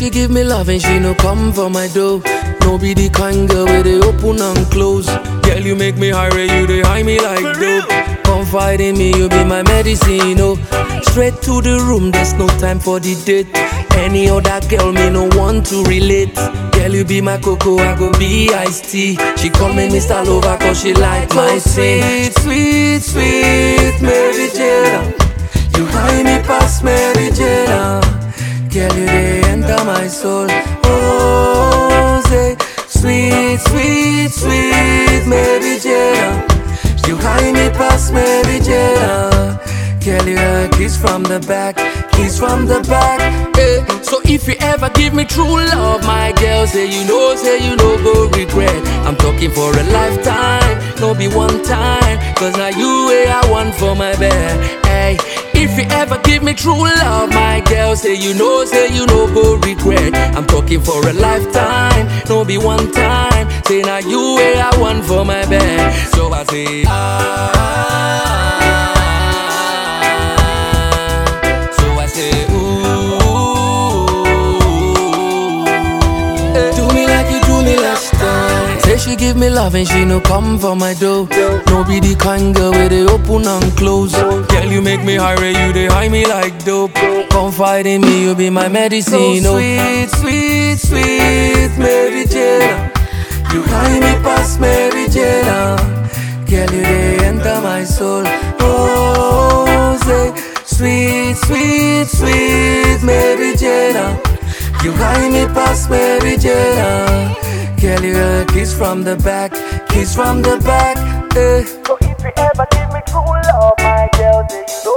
she give me love and she no come for my dough. No be the kind girl where they open and close. Girl, you make me high, you they high me like dope. Confide in me, you be my medicine, oh. Straight to the room, there's no time for the date. Any other girl, me no want to relate. Girl, you be my cocoa, I go be iced tea. She call me Mr. Lover cause she like my sweet, sweet, sweet Mary Jane. You high me past Mary Jane. Girl, you they enter my soul. Oh, say, sweet, sweet, sweet Mary Jane. You high me past Mary Jane. Girl, you a kiss from the back, kiss from the back. So if you ever give me true love, my girl, say you know, go regret. I'm talking for a lifetime, no be one time. Cause now you way I want for my bed. Hey, if you ever give me true love, my girl, say you know, go regret. I'm talking for a lifetime, no be one time. Say now you way I want for my bed. So I say say she give me love and she no come for my dough. No be the kind girl where they open and close. Girl, you make me high, you they high me like dope. Confide in me, you be my medicine, oh. Sweet, sweet, sweet Mary Jane. You high me past Mary Jane. Girl, you they enter my soul. Oh, say, sweet, sweet, sweet Mary Jane. You high me past Mary Jane. Girl, you a kiss from the back, kiss from the back. So if you ever give me true love, my girl, say you know